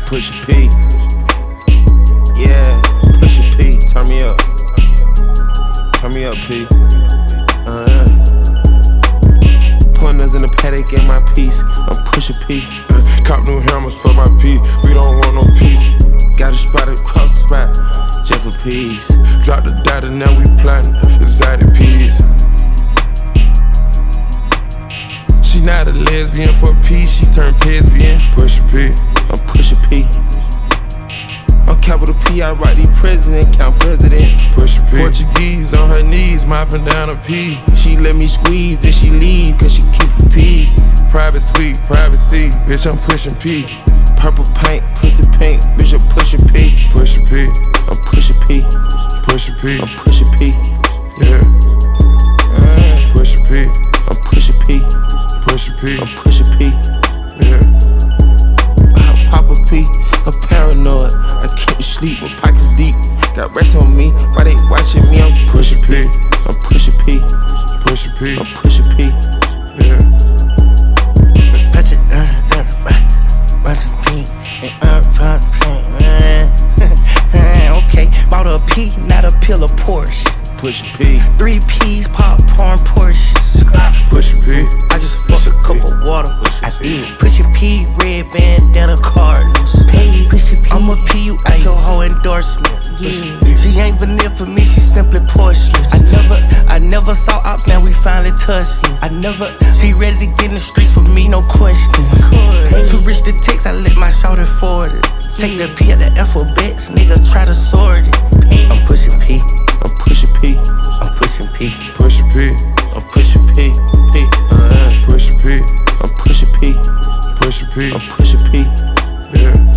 Pusha P. Yeah, Pusha P. Turn me up. Turn me up, P. Pointers in the paddock in my piece. I'm Pusha P. Cop new hammers for my P. We don't want no peace. Got a spot across the spot, just for peace. Drop the data, now we plotting exotic peas. She not a lesbian for peace, she turned lesbian. Pusha P. I'm Pusha P. On capital P, I write these presidents, count presidents. Pusha P. Portuguese on her knees, mopping down a P. She let me squeeze and she leave, cause she keep a P. Private suite, privacy, bitch, I'm pushing P. Purple paint, pussy pink, bitch, I'm pushing P. Pusha P. I'm Pusha P. Pusha P. I'm Pusha P. Yeah. Pusha P. I'm Pusha P. Pusha P. I'm Pusha P. Yeah. I pop a P, I'm paranoid. I can't sleep, my pockets deep. Got rest on me, why they watching me? I'm Pusha P. I'm Pusha P. Pusha P. I'm Pusha P. Yeah. Touch it, watch it, P. Okay, bought a P, not a pill of Porsche. Pusha P. 3 P's, popcorn, Porsche. Pusha P. I just fucked a cup of water. I did. Pusha P, red bandana Cardinals. I'ma P you out your whole endorsement. She ain't vanilla for me, she simply porcelain. I never saw ops, now we finally touched. She ready to get in the streets for me, no question. Too rich to text, I let my shoulder forward it. Take the P at the alphabets, nigga try to sort it. I'm pushing P. I'm Pusha P. I'm pushing P. Pusha P. I'm Pusha P. P. Pusha P. I'm Pusha P. Pusha P. I'm Pusha P. Yeah.